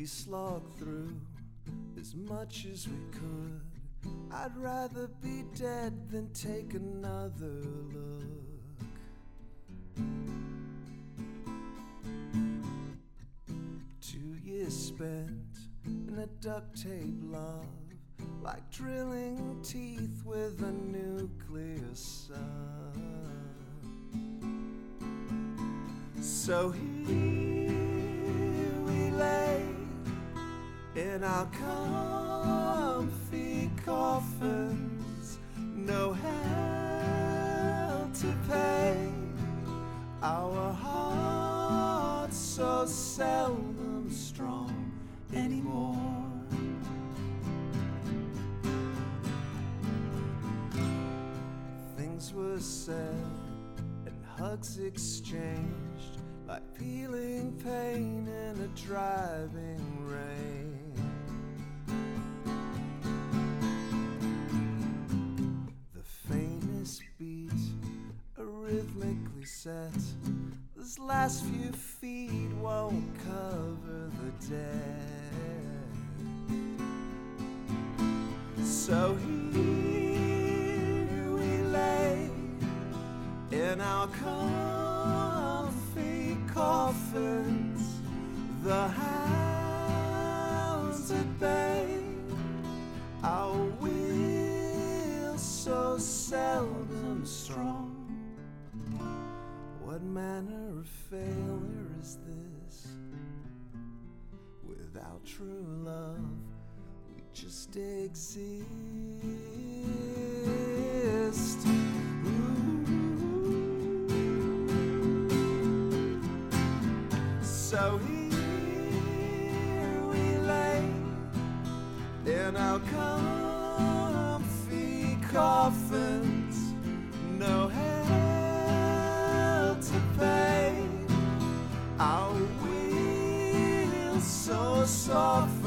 We slogged through as much as we could. I'd rather be dead than take another look. 2 years spent in a duct tape love, like drilling teeth with a nuclear sun. So here we lay in our comfy coffins, no hell to pay. Our hearts so seldom strong anymore. Things were said and hugs exchanged, like peeling paint in a driving rain. The faintest beat, arrhythmically set, those last few feet won't cover the dead. So here we lay in our comfy coffins, the hounds at bay, our will so seldom strong. What manner of failure is this? Without true love, we just exist. So here we lay in our comfy coffins, no hell to pay. Our will so soft